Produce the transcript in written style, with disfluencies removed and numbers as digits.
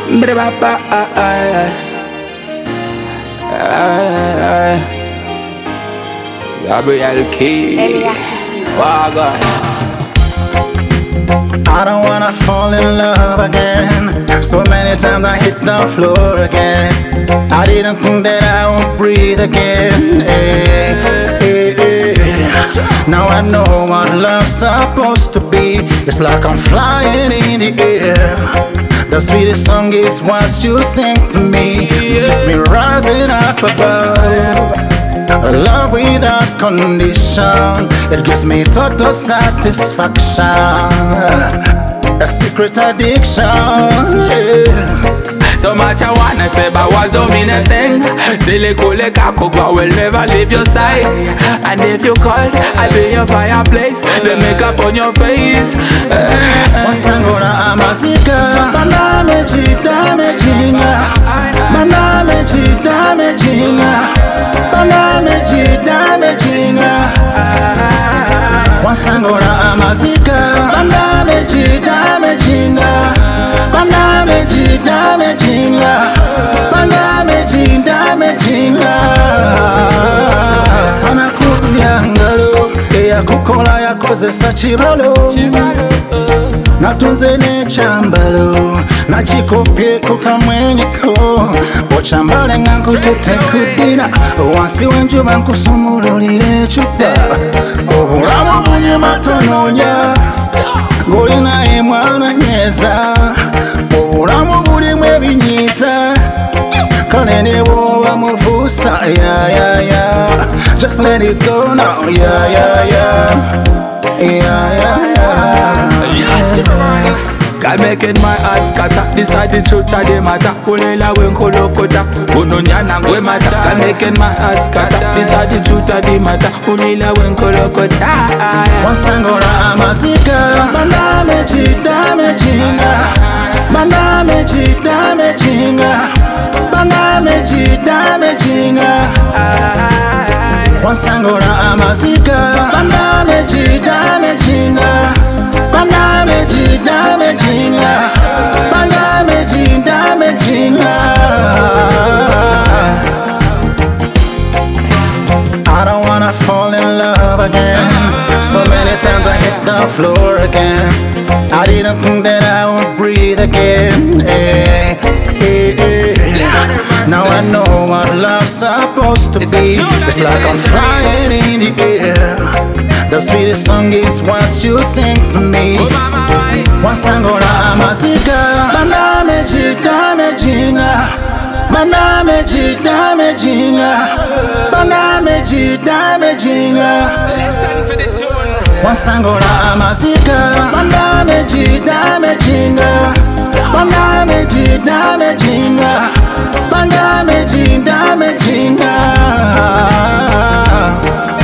Gabriel Key. I don't wanna fall in love again. So many times I hit the floor again. I didn't think that I would breathe again. Now I know what love's supposed to be. It's like I'm flying in the air. The sweetest song is what you sing to me. It keeps me rising up above. A love without condition. It gives me total satisfaction. A secret addiction, yeah. So much I wanna say, but words don't mean a thing. Silly cool kakugwa will never leave your side. And if you call, I'll be your fireplace. The makeup on your face. Wasangora amazika. Baname chita mejinga. Baname chita mejinga. Baname chita mejinga. Wasangora amazika. Baname chita mejinga. Baname chita mejinga. Baname chita mejinga. Sana kubyangalo eya kukola yakozesa kibalo. Natunze n'ekyambalo nakikopyeko kamwenyeko. Okyambale nga nkutute kuddira wansi w'enjuba nkusumululira ekyupa. Obulamu bunyuma tonoonya ng'olina emwana nyeeza. Obulamu bulimu ebinyiiza kale ne bw'oba muvuusa. Just let it go now. God making my heart scatter. Decide the truth of the matter. Pulela when kolokota. Unonyana ngwe mata. God making my heart scatter. Decide the truth of the matter. Pulela when kolokota. Wasangora amazika. Baname chita mejinga. Baname chita mejinga. Baname chita mejinga. Wasangora amazika. Baname chita mejinga. Baname chita mejinga. Baname chita mejinga. I don't wanna fall in love again. So many times I hit the floor again. I didn't think that I would breathe again. Now I know what love's supposed to be. It's like I'm flying in the air. The sweetest song is what you sing to me. Wasangora amazika. Baname chita mejinga. Baname chita mejinga. Baname chita mejinga. Wasangora amazika. Baname chita mejinga. Baname chita mejinga. Baname chita mejinga.